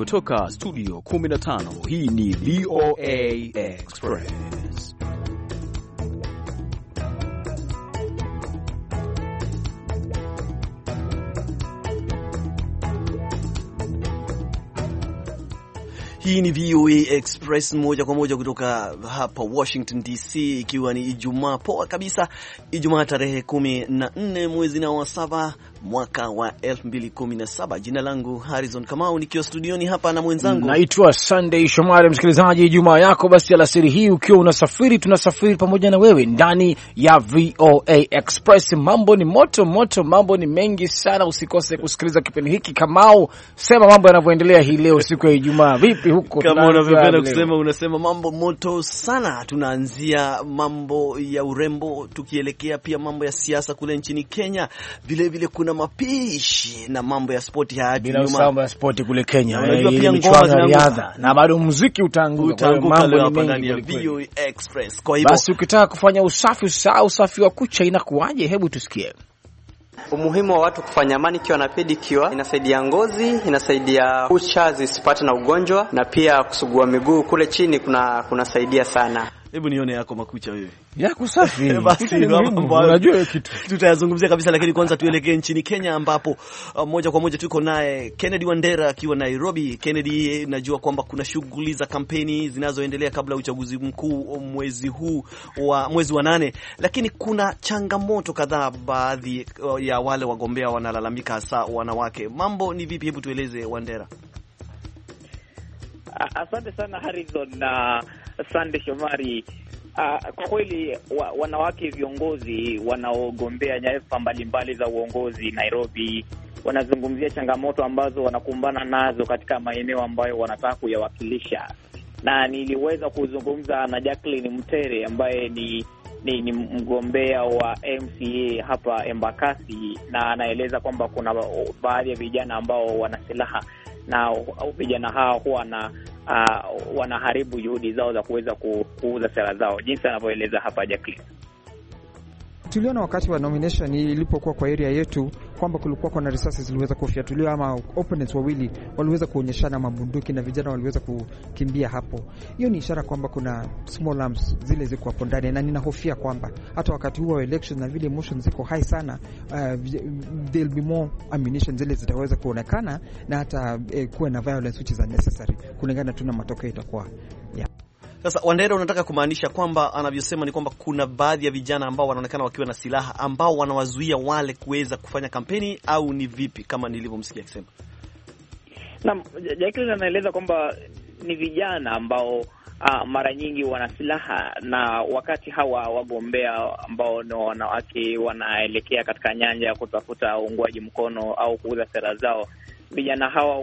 kutoka studio 15, hii ni VOA Express. Hii ni VOA Express moja kwa moja kutoka hapa Washington DC, ikiwa ni Ijumaa poa kabisa, Ijumaa tarehe 14 mwezi na wa 7 mwaka wa 2017. Jina langu Harrison Kamau, nikiwa studioni hapa na mwenzangu naitwa Sunday Shomari. Msikilizaji, Ijumaa yako basi alasiri hii ukiwa unasafiri, tunasafiri pamoja na wewe ndani ya VOA Express. Mambo ni moto moto, mambo ni mengi sana, usikose kusikiliza kipindi hiki. Kamau, sema mambo yanavyoendelea hii leo siku ya Ijumaa. Vipi huko? Kama unavyopenda kusema, unasema mambo moto sana. Tunaanzia mambo ya urembo, tukielekea pia mambo ya siasa kule nchini Kenya. Vile vile kuna mapishi na mambo ya sport ya hadi nyuma. Mambo ya sport kule Kenya. Unajua pia ngoma za riadha na bado muziki utaanguka. Mambo hapa ndani ya VOA Express. Kwa hivyo basi ukitaka kufanya usafi wa kucha inakuaje? Hebu tusikie. Umuhimu wa watu kufanya manicure na pedicure, inasaidia ngozi, inasaidia kucha zisipate na ugonjwa, na pia kusugua miguu kule chini kunasaidia sana. Hebu nione yako makucha wewe. Yako safi. Basi unajua kitu tutayazungumzia kabisa, lakini kwanza tuelekee nchini Kenya ambapo moja kwa moja tuko naye Kennedy Wandera akiwa Nairobi. Kennedy, najua kwamba kuna shughuli za kampeni zinazoendelea kabla uchaguzi mkuu mwezi wa 8, lakini kuna changamoto kadhaa, baadhi ya wale wagombea wanalalamika, hasa wanawake. Mambo ni vipi? Hebu tueleze Wandera. Asante sana Harrison na Sande Shomari. Kwa kweli wanawake viongozi wanaogombea nyadhifa mbalimbali za uongozi Nairobi wanazungumzia changamoto ambazo wanakumbana nazo katika maeneo ambayo wanataka kuyawakilisha, na niliweza kuzungumza na Jacqueline Mutere ambaye ni mgombea wa MCA hapa Embakasi, na anaeleza kwamba kuna baadhi ya vijana ambao wana silaha na vijana hao huwa wanaharibu juhudi zao za kuweza kuuza sera zao, jinsi anavyoeleza hapa Jacqueline. Tuliona wakati wa nomination ilipokuwa kwa area yetu kwamba kulikuwa kuna risasi ziliweza kufyatuliwa, ama opponents wawili waliweza kuonyeshana mabunduki na vijana waliweza kukimbia hapo. Hiyo ni ishara kwamba kuna small arms zile ziko hapo ndani, na ninahofia kwamba hata wakati huo wa election na vile emotions ziko high sana, there'll be more ammunition zile zitaweza kuonekana, na hata kuwe na violence which is unnecessary kulingana tuna matokeo itakuwa Sasa Wandera, unataka kumaanisha kwamba anavyosema ni kwamba kuna baadhi ya vijana ambao wanaonekana wakiwa na silaha ambao wanawazuia wale kuweza kufanya kampeni, au ni vipi kama nilivyomsikia akisema? Naam, Jacqueline anaeleza kwamba ni vijana ambao mara nyingi wana silaha, na wakati hawa wagombea ambao ni wanawake wanaelekea katika nyanja ya kutafuta uungwaji mkono au kuuza sera zao, vijana hawa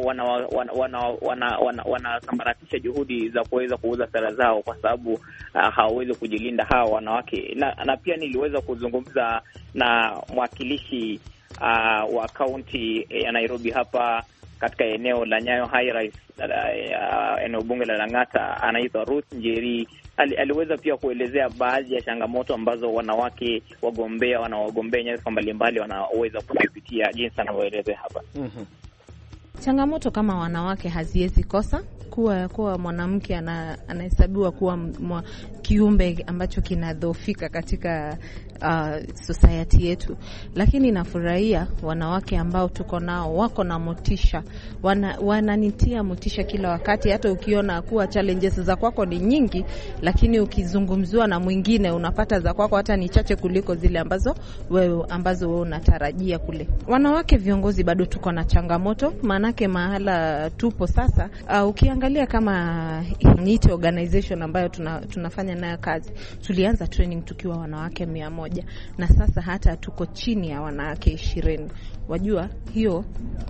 wanasambaratisha juhudi za kuweza kuuza sera zao kwa sababu hawawezi kujilinda hawa wanawake. Na pia niliweza kuzungumza na mwakilishi wa kaunti ya Nairobi hapa katika eneo la Nyayo High Rise, eneo bunge la Lang'ata, anaitwa Ruth Njeri. Aliweza pia kuelezea baadhi ya changamoto ambazo wanawake wanaogombea nyadhifa mbalimbali wanaweza kupitia, jinsi anavyoelezea hapa. Changamoto kama wanawake haziwezi kosa. Kuwa mwanamke anahesabiwa kuwa kiumbe ambacho kinadhoofika katika society yetu, lakini nafurahia wanawake ambao tuko nao wako na motisha, wananitia motisha kila wakati. Hata ukiona kuwa challenges za kwako ni nyingi, lakini ukizungumzwa na mwingine unapata za kwako hata ni chache kuliko zile ambazo wewe unatarajia kule. Wanawake viongozi bado tuko na changamoto, maanake mahala tupo sasa, ukiangalia kama NITI organization ambayo tunafanya nayo kazi, tulianza training tukiwa wanawake 100, na sasa hata tuko chini ya wanawake 20. Wajua hiyo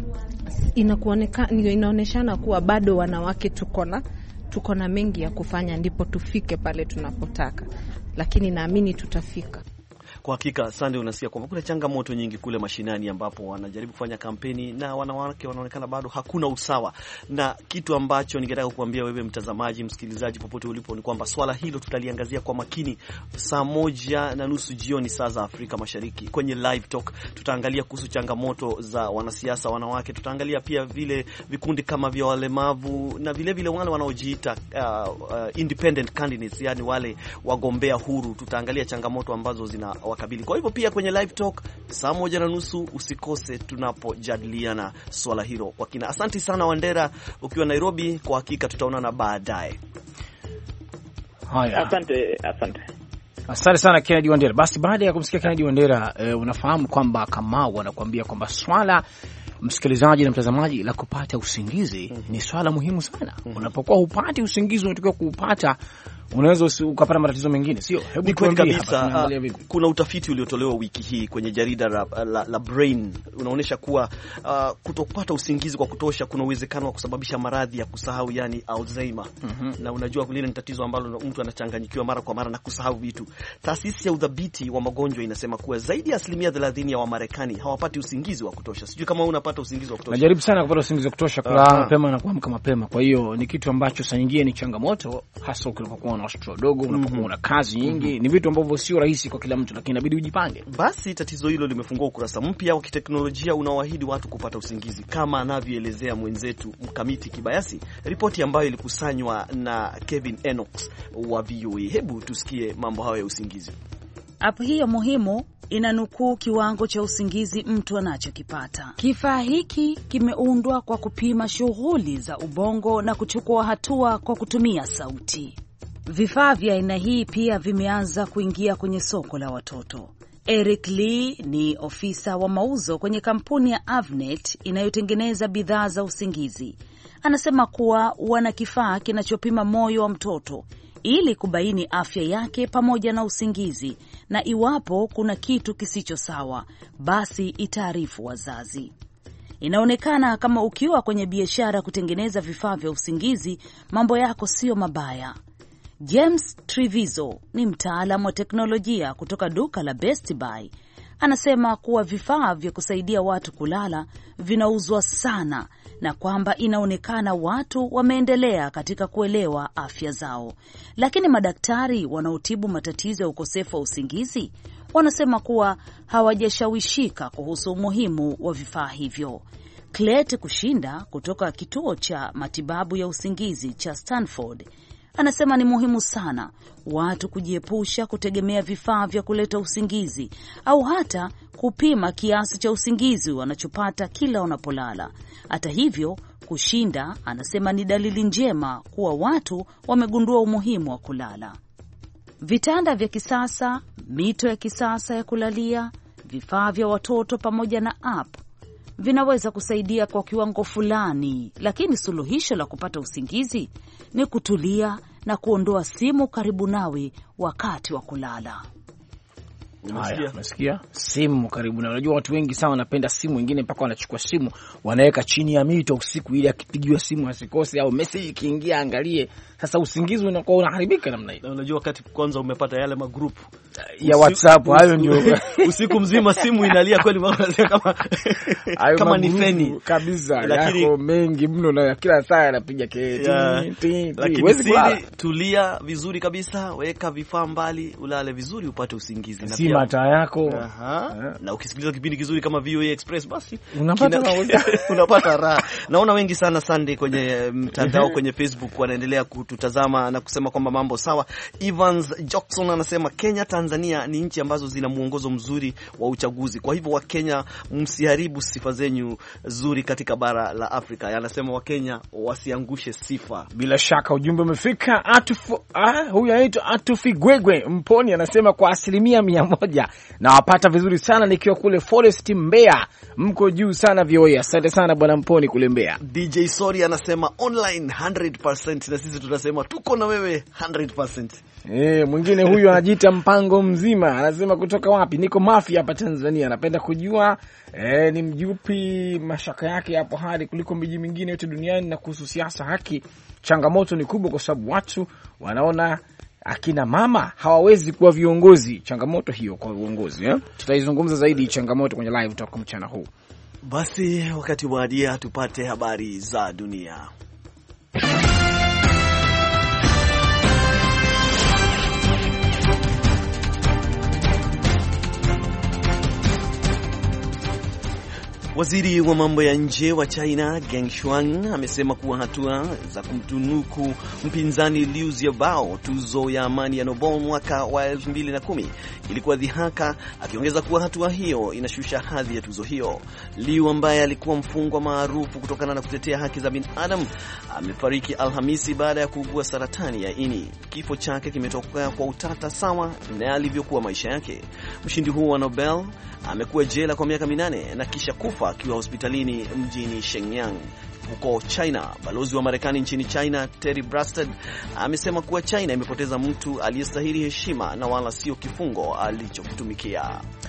inaoneshana kuwa bado wanawake tuko na mengi ya kufanya, ndipo tufike pale tunapotaka, lakini naamini tutafika. Kwa hakika Sunday, unasikia kwamba kuna changamoto nyingi kule mashinani ambapo wanajaribu kufanya kampeni na wanawake wanaonekana bado hakuna usawa. Na kitu ambacho ningetaka kukuambia wewe mtazamaji, msikilizaji popote ulipo ni kwamba swala hilo tutaliangazia kwa makini saa 1:30 jioni saa za Afrika Mashariki kwenye Live Talk. Tutaangalia kuhusu changamoto za wanasiasa wanawake, tutaangalia pia vile vikundi kama vya walemavu na vile vile wale wanaojiita independent candidates, yani wale wagombea huru. Tutaangalia changamoto ambazo zinawakabili. Kwa hivyo pia kwenye Live Talk saa 1:30 usikose tunapojadiliana swala hilo kwa kina. Asante sana Wandera ukiwa Nairobi, kwa hakika tutaonana baadaye. Haya. Asante sana Kennedy Wandera. Basi baada ya kumsikia Kennedy Wandera, unafahamu kwamba Kamau anakuambia kwamba swala, msikilizaji na mtazamaji, la kupata usingizi ni swala muhimu sana. Unapokuwa hupati usingizi unatakiwa kuupata, unaweza ukapata matatizo mengine, sio? Hebu tuambie kabisa. Kuna utafiti uliotolewa wiki hii kwenye jarida la Brain unaonyesha kuwa kutopata usingizi kwa kutosha kuna uwezekano wa kusababisha maradhi ya kusahau, yani Alzheimer. Na unajua lile ni tatizo ambalo mtu anachanganyikiwa mara kwa mara na kusahau vitu. Taasisi ya udhibiti wa magonjwa inasema kuwa zaidi ya 30% ya Wamarekani hawapati usingizi wa kutosha. Sijui kama unapata usingizi wa kutosha. Najaribu sana kupata usingizi wa kutosha, kulala mapema na kuamka mapema. Kwa hiyo ni kitu ambacho saa nyingine ni changamoto, hasa ukiwa na watoto wadogo, unapokuwa una kazi nyingi. Ni vitu ambavyo sio rahisi kwa kila mtu, lakini inabidi ujipange. Basi tatizo hilo limefungua ukurasa mpya wa kiteknolojia unaoahidi watu kupata usingizi, kama anavyoelezea mwenzetu Mkamiti Kibayasi, ripoti ambayo ilikusanywa na Kevin Enox wa VOA. Hebu tusikie mambo hayo ya usingizi. App hiyo muhimu inanukuu kiwango cha usingizi mtu anachokipata. Kifaa hiki kimeundwa kwa kupima shughuli za ubongo na kuchukua hatua kwa kutumia sauti. Vifaa vya aina hii pia vimeanza kuingia kwenye soko la watoto. Eric Lee ni ofisa wa mauzo kwenye kampuni ya Avnet inayotengeneza bidhaa za usingizi. Anasema kuwa wana kifaa kinachopima moyo wa mtoto ili kubaini afya yake pamoja na usingizi, na iwapo kuna kitu kisicho sawa, basi itaarifu wazazi. Inaonekana kama ukiwa kwenye biashara kutengeneza vifaa vya usingizi, mambo yako sio mabaya. James Trevizo ni mtaalamu wa teknolojia kutoka duka la Best Buy. Anasema kuwa vifaa vya kusaidia watu kulala vinauzwa sana na kwamba inaonekana watu wameendelea katika kuelewa afya zao. Lakini madaktari wanaotibu matatizo ya ukosefu wa usingizi wanasema kuwa hawajashawishika kuhusu umuhimu wa vifaa hivyo. Clet Kushinda kutoka kituo cha matibabu ya usingizi cha Stanford anasema ni muhimu sana watu kujiepusha kutegemea vifaa vya kuleta usingizi au hata kupima kiasi cha usingizi wanachopata kila wanapolala. Hata hivyo, Kushinda anasema ni dalili njema kuwa watu wamegundua umuhimu wa kulala. Vitanda vya kisasa, mito ya kisasa ya kulalia, vifaa vya watoto pamoja na app vinaweza kusaidia kwa kiwango fulani, lakini suluhisho la kupata usingizi ni kutulia na kuondoa simu karibu nawe wakati wa kulala. Unasikia? Simu karibu na. Unajua watu wengi sana wanapenda simu, wengine mpaka wanachukua simu wanaweka chini ya mito usiku ili akipigiwa simu asikose, au message ikiingia angalie. Sasa usingizi unakuwa unaharibika namna hiyo. Unajua wakati kwanza umepata yale magroup ya WhatsApp, hayo ndio usiku mzima simu inalia kweli, kama ni feni kabisa, lakini yako mengi mno na kila saa anapiga kelele. Lakini tulia vizuri kabisa, weka vifaa mbali, ulale vizuri upate usingizi, na pia mataa yako. Na ukisikiliza kipindi kizuri kama VOA Express, basi unapata raha. Naona wengi sana Sunday kwenye mtandao kwenye Facebook wanaendelea kututazama na kusema kwamba mambo sawa. Evans Jackson anasema Kenya, Tanzania ni nchi ambazo zina muongozo mzuri wa uchaguzi. Kwa hivyo Wakenya, msiharibu sifa zenyu nzuri katika bara la Afrika. Anasema Wakenya wasiangushe sifa. Bila shaka ujumbe umefika. Huyu anaitwa Atufi Gwegwe Mponi anasema kwa 100% na wapata vizuri sana nikiwa kule Forest Mbeya. Mko juu sana VOA. Asante sana bwana Mponi kule Mbeya. DJ Sori anasema online 100%, na sisi tunasema tuko na wewe 100%. Mwingine huyu anajiita mpango mzima, anasema kutoka wapi? Niko Mafia hapa Tanzania. Anapenda kujua ni mjupi mashaka yake hapo hadi kuliko miji mingine yote duniani. Na kuhusu siasa, haki changamoto ni kubwa kwa sababu watu wanaona akina mama hawawezi kuwa viongozi. Changamoto hiyo kwa uongozi tutaizungumza zaidi changamoto kwenye live talk mchana huu. Basi wakati waadia tupate habari za dunia. Waziri wa mambo ya nje wa China Geng Shuang amesema kuwa hatua za kumtunuku mpinzani Liu Xiaobo tuzo ya amani ya Nobel mwaka wa 2010 ilikuwa dhihaka, akiongeza kuwa hatua hiyo inashusha hadhi ya tuzo hiyo. Liu ambaye alikuwa mfungwa maarufu kutokana na kutetea haki za binadamu amefariki Alhamisi baada ya kuugua saratani ya ini. Kifo chake kimetokea kwa utata sawa na alivyokuwa maisha yake. Mshindi huo wa Nobel amekuwa jela kwa miaka 8 na kisha kufa akiwa hospitalini mjini Shenyang huko China. Balozi wa Marekani nchini China Terry Branstad amesema kuwa China imepoteza mtu aliyestahili heshima na wala sio kifungo alichokutumikia.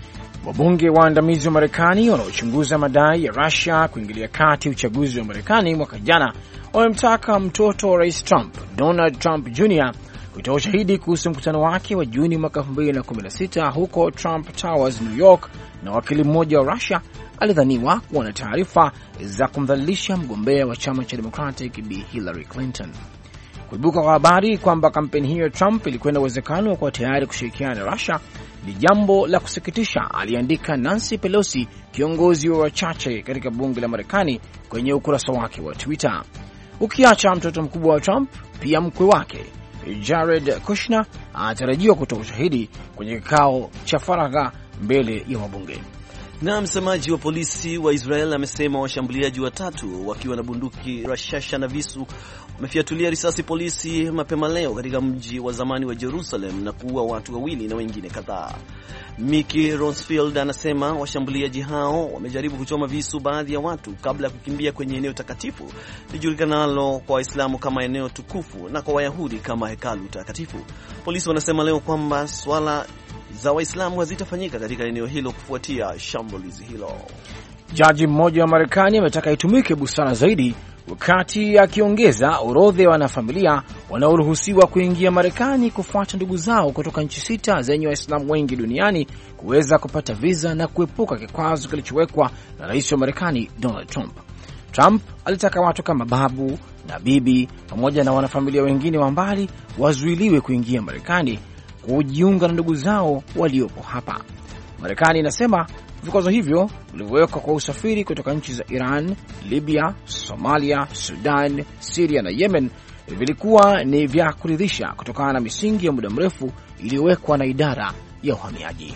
Wabunge waandamizi wa Marekani wanaochunguza madai ya Russia kuingilia kati uchaguzi wa Marekani mwaka jana wamemtaka mtoto wa Rais Trump, Donald Trump Jr., kutoa ushahidi kuhusu mkutano wake wa Juni mwaka 2016 huko Trump Towers, New York, na wakili mmoja wa Russia alidhaniwa kuwa na taarifa za kumdhalilisha mgombea wa chama cha Democratic Bi Hillary Clinton. Kuibuka kwa habari kwamba kampeni hiyo ya Trump ilikuwa na uwezekano wa kuwa tayari kushirikiana na Russia ni jambo la kusikitisha, aliandika Nancy Pelosi, kiongozi wa wachache katika bunge la Marekani, kwenye ukurasa wake wa Twitter. Ukiacha mtoto mkubwa wa Trump, pia mkwe wake Jared Kushner anatarajiwa kutoa ushahidi kwenye kikao cha faragha mbele ya wabunge. Na msemaji wa polisi wa Israel amesema washambuliaji watatu wakiwa na bunduki, rashasha na visu wamefiatulia risasi polisi mapema leo katika mji wa zamani wa Jerusalem na kuua watu wawili na wengine kadhaa. Mickey Ronsfield anasema washambuliaji hao wamejaribu kuchoma visu baadhi ya watu kabla ya kukimbia kwenye eneo takatifu lijulikanalo kwa Waislamu kama eneo tukufu na kwa Wayahudi kama hekalu takatifu. Polisi wanasema leo kwamba swala za Waislamu hazitafanyika katika eneo hilo kufuatia shambulizi hilo. Jaji mmoja wa Marekani ametaka itumike busara zaidi wakati akiongeza orodha ya wanafamilia wanaoruhusiwa kuingia Marekani kufuata ndugu zao kutoka nchi 6 zenye Waislamu wengi duniani kuweza kupata visa na kuepuka kikwazo kilichowekwa na rais wa Marekani Donald Trump. Trump alitaka watu kama babu na bibi pamoja na wanafamilia wengine wa mbali wazuiliwe kuingia Marekani kujiunga na ndugu zao waliopo hapa. Marekani inasema vikwazo hivyo vilivyowekwa kwa usafiri kutoka nchi za Iran, Libya, Somalia, Sudan, Syria na Yemen vilikuwa ni vya kuridhisha kutokana na misingi ya muda mrefu iliyowekwa na idara ya uhamiaji.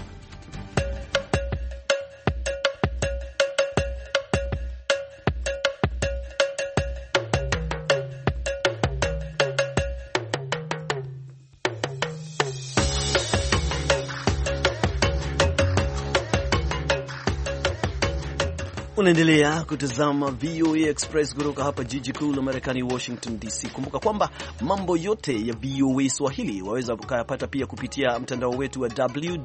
Unaendelea kutazama VOA Express kutoka hapa jiji kuu la Marekani, Washington DC. Kumbuka kwamba mambo yote ya VOA Swahili waweza kuyapata pia kupitia mtandao wetu wa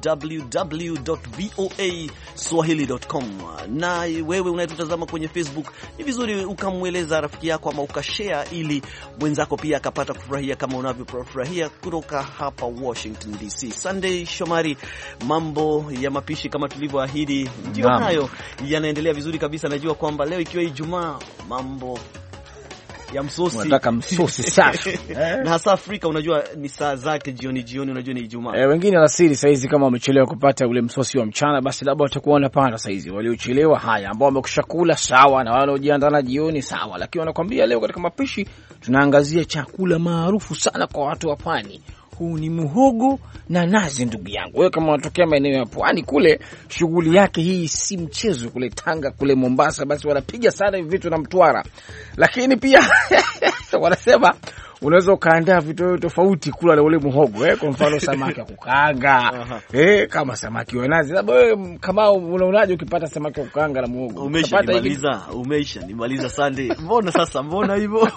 www.voaswahili.com. Na wewe unayetutazama kwenye Facebook, ni vizuri ukamweleza rafiki yako ama ukashare ili mwenzako pia akapata kufurahia kama unavyofurahia kutoka hapa Washington DC. Sunday Shomari, mambo ya mapishi kama tulivyoahidi ndio hayo yanaendelea vizuri kabisa. Najua kwamba leo ikiwa Ijumaa, mambo ya msosi, unataka msosi safi na hasa Afrika unajua ni saa zake jioni, unajua ni Ijumaa. Wengine alasiri saizi kama wamechelewa kupata ule msosi wa mchana, basi labda watakuwa wanapanda saizi. Waliochelewa haya ambao wamekushakula sawa, na wale wanaojiandaa na jioni sawa, lakini wanakuambia leo katika mapishi tunaangazia chakula maarufu sana kwa watu wa pwani. Huu ni muhogo na nazi, ndugu yangu. Wewe kama unatokea maeneo ya pwani kule, shughuli yake hii si mchezo. Kule Tanga, kule Mombasa, basi wanapiga sana hivi vitu na Mtwara. Lakini pia wanasema unaweza ukaandaa vitu tofauti kula na ule muhogo. Kwa mfano samaki wa kukaanga. Kama samaki wa nazi. Labda wewe kama unaonaje ukipata samaki wa kukaanga na muhogo? Umeisha nimaliza Sunday. Mbona hivyo?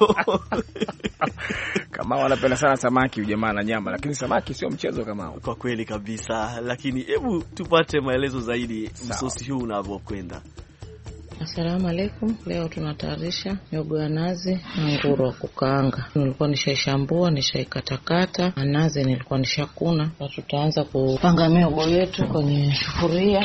Kama wanapenda sana samaki ujamaa na nyama, lakini samaki sio mchezo kama huo. Kwa kweli kabisa, lakini hebu tupate maelezo zaidi msosi huu unavyokwenda. Assalamu alaikum. Leo tunatayarisha mihogo ya nazi na nguru wa kukaanga. Nilikuwa nishaishambua, nishaikatakata. Nazi nilikuwa nishakuna. Tutaanza kupanga mihogo yetu kwenye sufuria.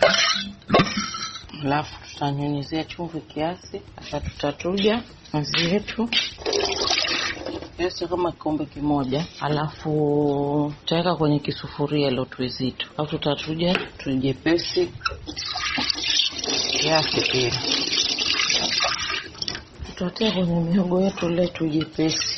Alafu tutanyunyizia chumvi kiasi. Sasa tutachuja nazi yetu kiasi kama kikombe kimoja. Alafu tutaweka kwenye kisufuria ile tuizito. Alafu tutachuja tujepesi kiasi pia. Tutatia kwenye mihogo yetu ile tujepesi.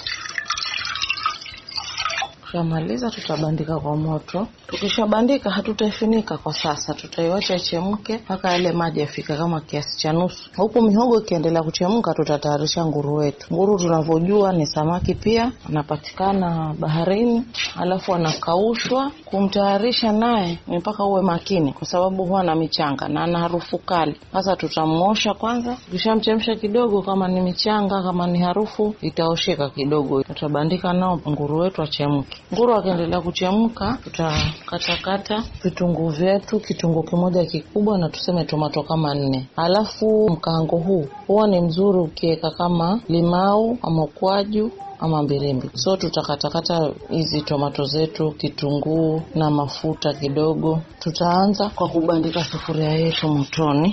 Tukimaliza tutabandika kwa moto. Tukishabandika hatutaifunika kwa sasa. Tutaiacha ichemke mpaka yale maji yafika kama kiasi cha nusu. Huku mihogo ikiendelea kuchemka tutatayarisha nguru wetu. Nguru tunavyojua ni samaki pia, anapatikana baharini, alafu anakaushwa. Kumtayarisha naye ni mpaka uwe makini kwa sababu huwa na michanga na ana harufu kali. Sasa tutamosha kwanza. Tukishamchemsha kidogo, kama ni michanga, kama ni harufu, itaosheka kidogo. Tutabandika nao nguru wetu achemke. Nguru akiendelea kuchemka, tutakatakata vitunguu vyetu, kitunguu kimoja kikubwa na tuseme tomato kama 4. Alafu mkaango huu huwa ni mzuri ukiweka kama limau ama kwaju ama mbirimbi. So tutakatakata hizi tomato zetu, kitunguu na mafuta kidogo. Tutaanza kwa kubandika sufuria yetu motoni.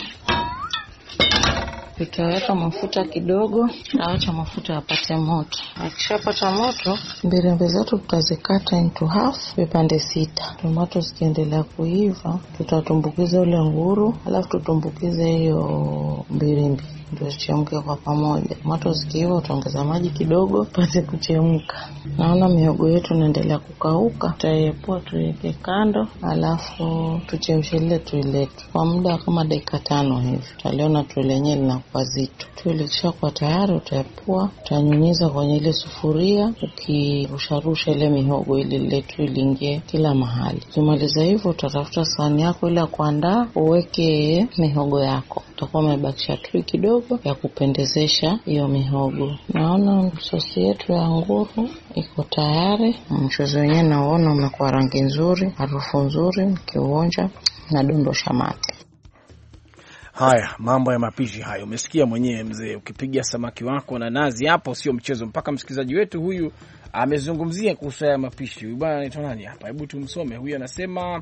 Tutaweka mafuta kidogo, tutaacha mafuta yapate moto. Akishapata moto, mbirimbi zetu tutazikata into half, vipande 6. Tomato zikiendelea kuiva, tutatumbukiza ule nguru, alafu tutumbukize hiyo mbirimbi ndio zichemke kwa pamoja. Tomato zikiiva utaongeza maji kidogo pate kuchemka. Naona mihogo yetu inaendelea kukauka, tutaiepua tuweke kando, alafu tuchemshe ile tuilete kwa muda kama dakika 5 hivi. Tutaliona tulenye linakuwa zito. Tuilisha kwa tayari, utaepua, utanyunyiza kwenye ile sufuria, ukirusharusha ile mihogo ili letu ilingie kila mahali. Ukimaliza hivyo utatafuta sahani yako ile ya kuandaa, uweke mihogo yako. Utakuwa umebakisha tu kidogo ya kupendezesha hiyo mihogo. Naona sosi yetu ya nguru iko tayari. Mchuzi wenyewe naona umekuwa rangi nzuri, harufu nzuri, ukionja na dondosha mate. Haya, mambo ya mapishi hayo. Umesikia mwenyewe mzee, ukipiga samaki wako na nazi hapo sio mchezo. Mpaka msikilizaji wetu huyu amezungumzia kuhusu ya mapishi. Huyu bwana anaitwa nani hapa? Hebu tumsome. Huyu anasema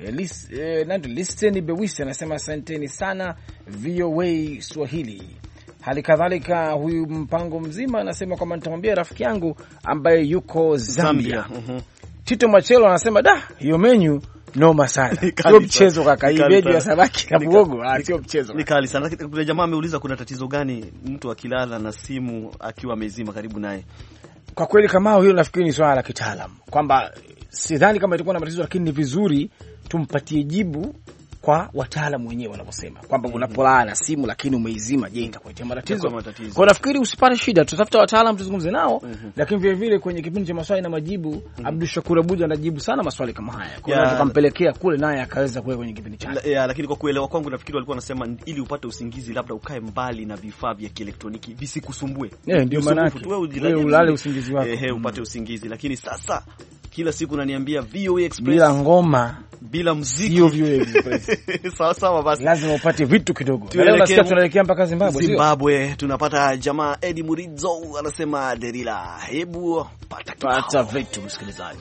listen Bewisi anasema asanteni sana VOA Swahili. Hali kadhalika huyu mpango mzima anasema kwamba nitamwambia rafiki yangu ambaye yuko Zambia. Tito Machelo anasema hiyo menu noma sana. Sio mchezo kaka, hii beji ya samaki na muogo, sio mchezo. Ni kali sana. Kuna jamaa ameuliza kuna tatizo gani mtu akilala na simu akiwa amezima karibu naye. Kwa kweli kama hiyo nafikiri ni swala la kitaalamu. Kwamba sidhani kama itakuwa na matatizo, lakini ni vizuri tumpatie jibu kwa wataalamu wenyewe wanaposema kwamba unapolala na simu lakini umeizima, je, itakuletea matatizo? Kwa nafikiri usipate shida, tutafuta wataalamu tuzungumze nao. Lakini vile vile kwenye kipindi cha maswali na majibu Abdul Shakur Abuja anajibu sana maswali kama haya. Kwa hiyo tukampelekea kule naye akaweza kuweka kwenye kipindi chake. Lakini kwa kuelewa kwangu nafikiri walikuwa wanasema ili upate usingizi labda ukae mbali na vifaa vya kielektroniki visikusumbue. Ndio maana yake. Wewe ulale usingizi wako. Upate usingizi. Lakini sasa kila siku unaniambia VOA Express bila ngoma, bila muziki, sio VOA Express. Sawa basi. Lazima upate vitu kidogo. Leo nasikia tunaelekea mpaka Zimbabwe, tunapata jamaa Eddie Murizo anasema Derila. Hebu pata vitu msikilizaji.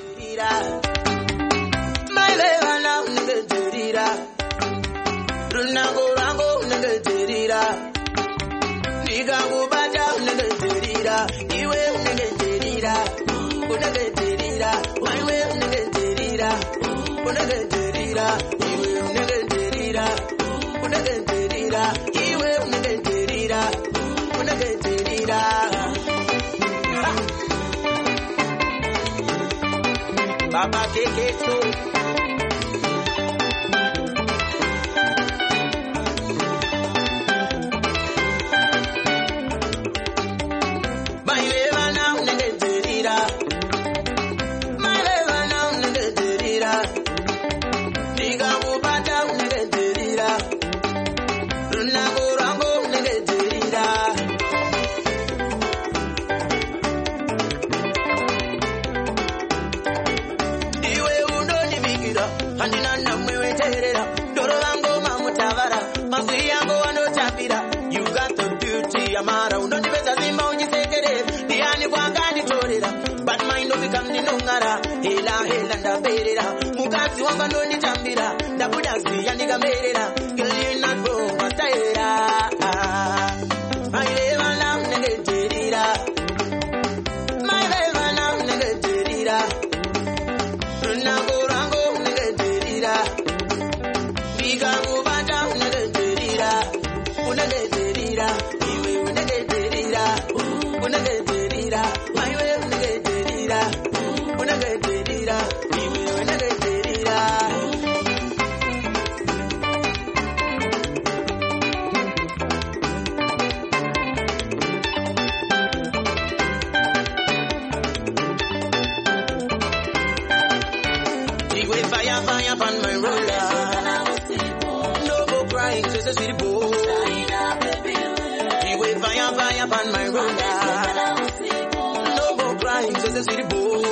Baba keke so Iwe ya mara undo nipesa zimba unjisekere diani kwa gani torera but mind of become the nongara hela ndaberera mukazi wanga ndo nitambira ndabudazi yandigamerera girl you not wrong bataera my leva na negeterira my leva na negeterira nagorango negeterira biga mubata negeterira unegeterira iwe unegeterira unegeterira my way unegeterira unegeterira iwe unegeterira. Fire upon my roller. No go crying, just a sweet boy. You wait fire upon my roller. No go crying, just a sweet boy.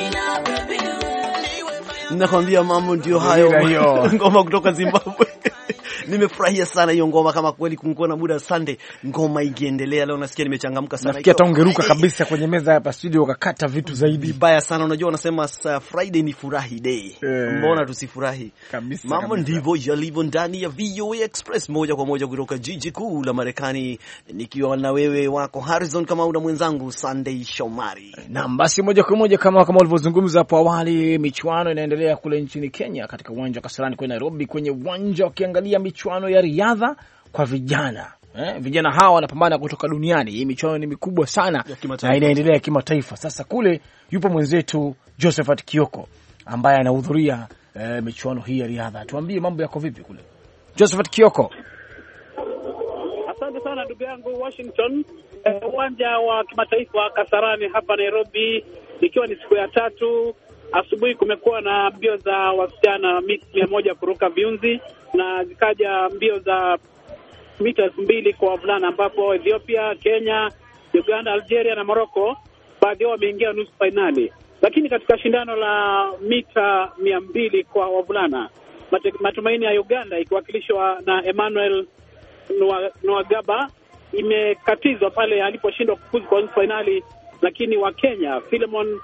Nakwambia mambo ndio hayo. Ngoma kutoka Zimbabwe. Nimefurahia sana hiyo ngoma, kama kweli kungekuwa na muda Sunday ngoma ingeendelea. Leo nasikia nimechangamka sana. Nafikia taongeruka kabisa kwenye meza hapa studio ukakata vitu zaidi. Vibaya sana, unajua wanasema Friday ni furahi day. Mbona tusifurahi? Kabisa. Mambo ndivyo yalivyo ndani ya VOA Express moja kwa moja kutoka jiji kuu la Marekani, nikiwa na wewe wako Harrison kama una mwenzangu Sunday Shomari. Naam, basi moja kwa moja kama ulivyozungumza hapo awali, michuano inaendelea kule nchini Kenya katika uwanja wa Kasarani kwa Nairobi, kwenye uwanja wakiangalia michuano ya riadha kwa vijana. Vijana hawa wanapambana kutoka duniani. Hii michuano ni mikubwa sana na inaendelea kimataifa. Sasa kule yupo mwenzetu Josephat Kioko ambaye anahudhuria michuano hii ya riadha. Tuambie mambo yako vipi kule, Josephat Kioko? Asante sana ndugu yangu Washington. Uwanja wa kimataifa Kasarani hapa Nairobi, ikiwa ni siku ya 3. Asubuhi kumekuwa na mbio za wasichana mita 100 kuruka viunzi, na zikaja mbio za mita 2 kwa wavulana, ambapo Ethiopia, Kenya, Uganda, Algeria na Morocco baadhi yao wameingia nusu finali. Lakini katika shindano la mita 200 kwa wavulana, matumaini ya Uganda ikiwakilishwa na Emmanuel Nwagaba imekatizwa pale aliposhindwa kufuzu kwa nusu finali. Lakini wa Kenya Philemon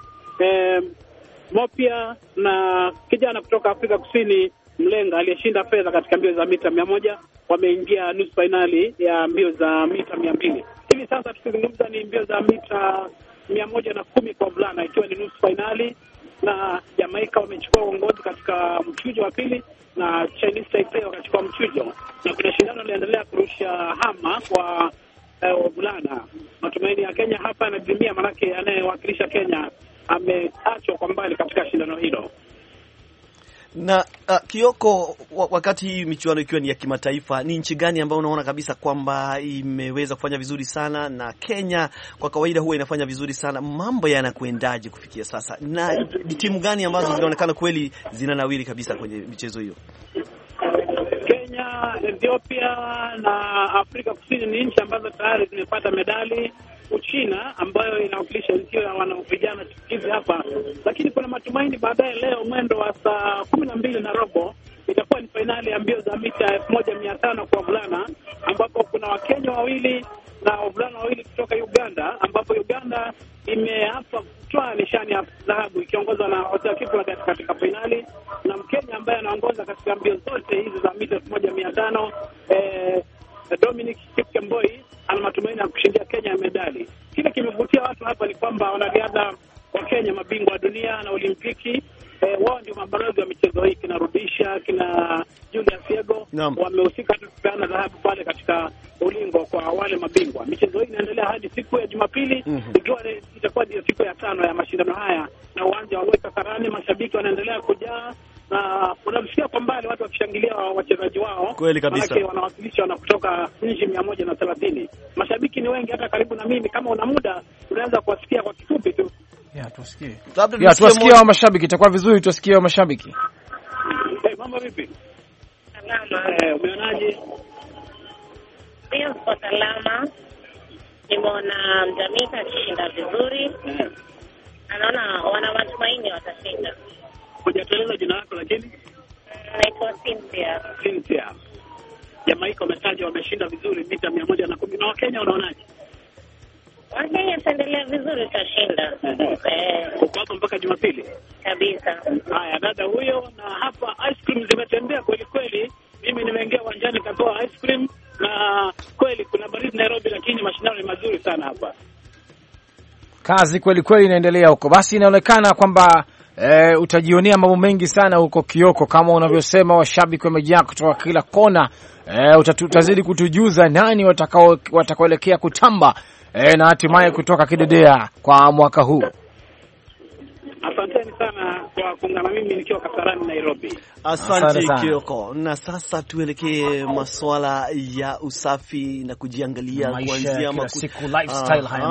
Mopia na kijana kutoka Afrika Kusini Mlenga aliyeshinda fedha katika mbio za mita 100 wameingia nusu finali ya mbio za mita 200. Hivi sasa tukizungumza ni mbio za mita 110 kwa vulana, ikiwa ni nusu finali, na Jamaica wamechukua uongozi katika mchujo wa pili na Chinese Taipei wakachukua mchujo, na kuna shindano linaendelea kurusha hama kwa vulana. Matumaini ya Kenya hapa yanadimia, manake anayewakilisha Kenya ameachwa kwa mbali katika shindano hilo. Na Kioko, wakati hii michuano ikiwa ni ya kimataifa, ni nchi gani ambayo unaona kabisa kwamba imeweza kufanya vizuri sana? Na Kenya kwa kawaida huwa inafanya vizuri sana, mambo yanakwendaje kufikia sasa? Na timu gani ambazo zinaonekana kweli zinanawiri kabisa kwenye michezo hiyo? Kenya, Ethiopia na Afrika Kusini ni nchi ambazo tayari zimepata medali. Uchina ambayo inawakilisha nchi ya wanavijana chipukizi hapa, lakini kuna matumaini baadaye leo mwendo wa saa 12:15 itakuwa ni fainali ya mbio za mita 1500 kwa vulana, ambapo kuna Wakenya wawili na wavulana wawili kutoka Uganda, ambapo Uganda imeapa kutoa nishani ya dhahabu ikiongozwa na Hosea Kiplagat katika fainali, na Mkenya ambaye anaongoza katika mbio zote hizi za mita 1500 Dominic Kipkemboi ana matumaini ya kushindia Kenya medali. Kile kimevutia watu hapa ni kwamba wanariadha wa Kenya, mabingwa wa dunia na Olimpiki, wao ndio mabalozi wa michezo hii. Kina Rudisha, kina Julius Yego wamehusika kupeana dhahabu pale katika ulingo kwa wale mabingwa. Michezo hii inaendelea hadi siku ya Jumapili, ikiwa itakuwa ndio siku ya 5 ya mashindano haya, na uwanja wa Kasarani mashabiki wanaendelea kujaa, na unamsikia kwa mbali watu wakishangilia wachezaji wao. Kweli kabisa. Maana wanawakilishwa na kutoka nchi 130. Mashabiki ni wengi, hata karibu na mimi. Kama una muda unaweza kuwasikia kwa kifupi tu. Tusikie. Tusikie wa mashabiki, itakuwa vizuri tusikie wa mashabiki. Mambo vipi? Salama. Umeonaje? Pia kwa salama. Nimeona Jamaica akishinda vizuri. Anaona wana matumaini watashinda. Hujatueleza jina lako lakini? Naitwa Cynthia. Jamaica wametaja wameshinda vizuri mita 110. Na Wakenya unaonaje? Wakenya tuendelea vizuri, tutashinda. Uko hapo mpaka Jumapili Kabisa. Haya, dada huyo. Na hapa ice cream zimetembea kweli kweli. Mimi nimeingia uwanjani nikapewa ice cream, na kweli kuna baridi Nairobi, lakini mashindano ni mazuri sana hapa. Kazi kweli kweli inaendelea huko. Basi inaonekana kwamba utajionea mambo mengi sana huko Kioko, kama unavyosema, washabiki wamejaa kutoka kila kona. Utazidi kutujuza nani watakaoelekea kutamba na hatimaye kutoka kidedea kwa mwaka huu. Asanteni sana kwa kuungana mimi nikiwa Kasarani, Nairobi. Asante Kioko. Na sasa tuelekee masuala ya usafi na kujiangalia kuanzia siku lifestyle. Haya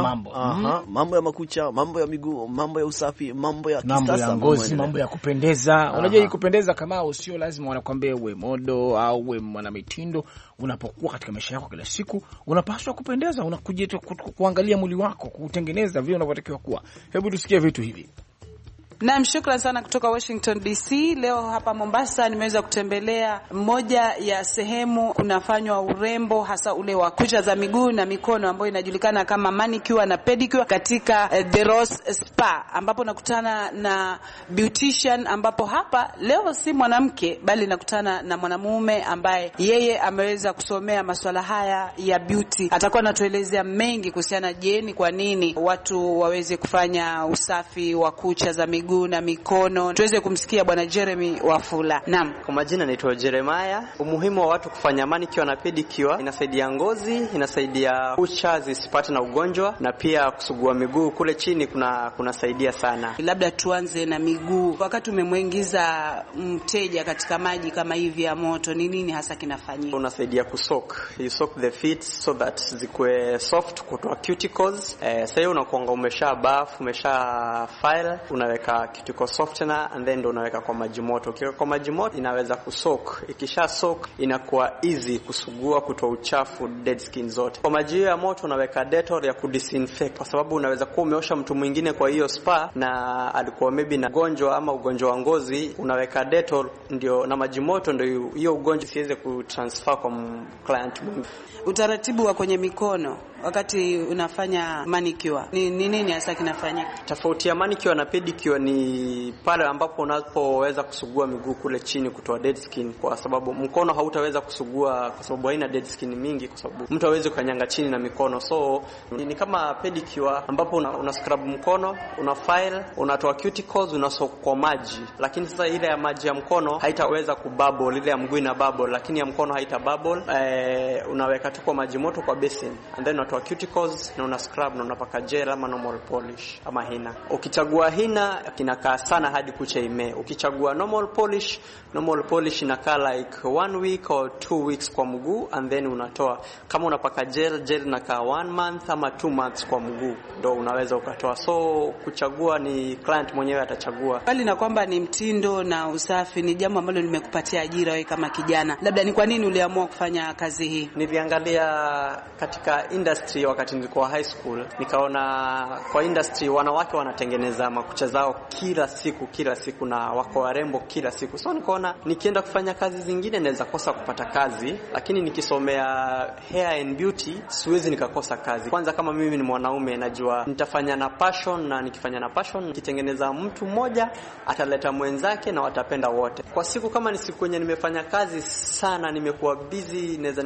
mambo ya makucha, mambo ya miguu, mambo ya usafi, mambo ya kisasa, mambo ya ngozi, mambo ya kupendeza. Unajua kupendeza kama sio lazima wanakuambia uwe modo au uwe mwanamitindo. Unapokuwa katika maisha yako kila siku, unapaswa kupendeza, unakuja kuangalia mwili wako, kutengeneza vile unavyotakiwa kuwa. Hebu tusikie vitu hivi. Naam, shukrani sana kutoka Washington DC. Leo hapa Mombasa nimeweza kutembelea moja ya sehemu kunafanywa urembo, hasa ule wa kucha za miguu na mikono, ambayo inajulikana kama manicure na pedicure, katika The Rose Spa, ambapo nakutana na beautician, ambapo hapa leo si mwanamke bali nakutana na mwanamume ambaye yeye ameweza kusomea masuala haya ya beauty. Atakuwa anatuelezea mengi kuhusiana ni kwa nini watu waweze kufanya usafi wa kucha za miguu na mikono. Tuweze kumsikia Bwana Jeremy Wafula. Naam. Kwa majina naitwa Jeremiah. Umuhimu wa watu kufanya manicure na pedicure, inasaidia ngozi, inasaidia kucha zisipate na ugonjwa, na pia kusugua miguu kule chini kunasaidia sana. Labda tuanze na miguu. Wakati umemwingiza mteja katika maji kama hivi ya moto, ni nini hasa kinafanyika? Unasaidia you soak the feet so that zikue soft, kutoa cuticles. Sasa unakuwa umesha bath, umesha file, unaweka cuticle softener and then unaweka kwa maji moto. Ukiweka kwa maji moto inaweza kusoak. Ikisha soak inakuwa easy kusugua, kutoa uchafu, dead skin zote. Kwa maji ya moto unaweka Dettol ya kudisinfect, kwa sababu unaweza kuwa umeosha mtu mwingine kwa hiyo spa na alikuwa maybe na ugonjwa ama ugonjwa wa ngozi, unaweka Dettol ndio na maji moto ndio hiyo ugonjwa siweze kutransfer kwa client mwingine. Utaratibu wa kwenye mikono wakati unafanya manicure ni nini hasa kinafanyika? Tofauti ya manicure na pedicure ni pale ambapo unapoweza kusugua miguu kule chini kutoa dead skin, kwa sababu mkono hautaweza kusugua kwa sababu haina dead skin mingi, kwa sababu mtu hawezi kanyanga chini na mikono. So ni kama pedicure ambapo una scrub mkono, una file, unatoa cuticles, unasoak kwa maji. Lakini sasa ile ya maji ya mkono haitaweza kububble, ile ya mguu ina bubble, lakini ya mkono haita bubble. Unaweka tu kwa maji moto kwa basin and then unatoa cuticles na una scrub na unapaka gel ama normal polish ama hina. Ukichagua hina kinakaa sana hadi kucha ime. Ukichagua normal polish inakaa like 1 week or 2 weeks kwa mguu and then unatoa. Kama unapaka gel inakaa 1 month ama 2 months kwa mguu ndio unaweza ukatoa. So kuchagua ni client mwenyewe atachagua. Bali na kwamba ni mtindo na usafi, ni jambo ambalo limekupatia ajira wewe kama kijana. Labda ni kwa nini uliamua kufanya kazi hii? Niliangalia katika industry wakati nilikuwa high school, nikaona kwa industry wanawake wanatengeneza makucha zao kila siku na wako warembo kila siku. So nikaona nikienda kufanya kazi zingine naweza kosa kupata kazi, lakini nikisomea hair and beauty siwezi nikakosa kazi. Kwanza kama mimi ni mwanaume najua nitafanya na passion, na nikifanya na passion nikitengeneza mtu mmoja ataleta mwenzake na watapenda wote. Kwa siku kama ni siku yenye nimefanya kazi sana, nimekuwa busy, naweza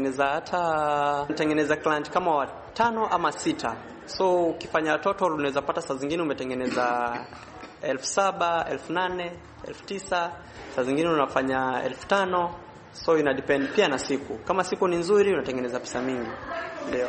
nikatengeneza client kama 5 ama 6. So ukifanya total unaweza pata saa zingine umetengeneza 7,000, 8,000, 9,000, saa zingine unafanya 5,000. So ina depend pia na siku. Kama siku ni nzuri unatengeneza pesa mingi. Ndio.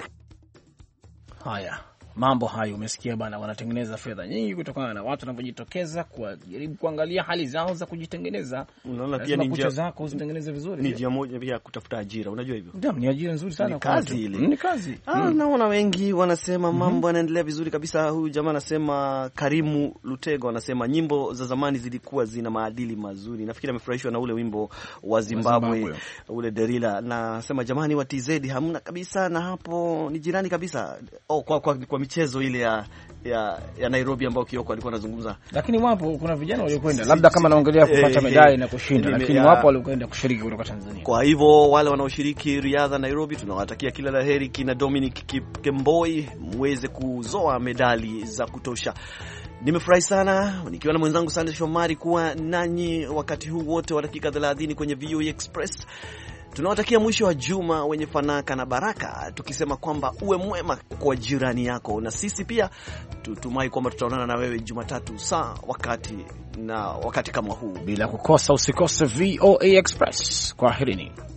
Haya, mambo hayo umesikia bana, wanatengeneza fedha nyingi kutokana na watu wanapojitokeza kujaribu kuangalia hali zao za kujitengeneza. Unaona pia ni njia zako uzitengeneze vizuri. Ni njia moja pia kutafuta ajira, unajua hivyo. Ndio, ni ajira nzuri sana, ni kazi ile. Ni kazi. Naona wengi wanasema mambo yanaendelea vizuri kabisa. Huyu jamaa anasema, Karimu Lutego anasema nyimbo za zamani zilikuwa zina maadili mazuri. Nafikiri amefurahishwa na ule wimbo wa Zimbabwe ule Derila, na anasema jamani wa TZ hamna kabisa, na hapo ni jirani kabisa. Kwa michezo ile ya Nairobi ambao Kioko alikuwa anazungumza. Lakini wapo kuna vijana waliokwenda, labda kama naongelea kupata medali na kushinda, lakini wapo waliokwenda kushiriki kutoka Tanzania. Kwa hivyo wale wanaoshiriki riadha Nairobi, tunawatakia kila laheri. Kina Dominic Kemboi, muweze kuzoa medali za kutosha. Nimefurahi sana nikiwa na mwenzangu Sande Shomari kuwa nanyi wakati huu wote wa dakika 30 kwenye VOA Express. Tunawatakia mwisho wa juma wenye fanaka na baraka, tukisema kwamba uwe mwema kwa jirani yako, na sisi pia tutumai kwamba tutaonana na wewe Jumatatu saa wakati kama huu. Bila kukosa, usikose VOA Express. Kwaherini.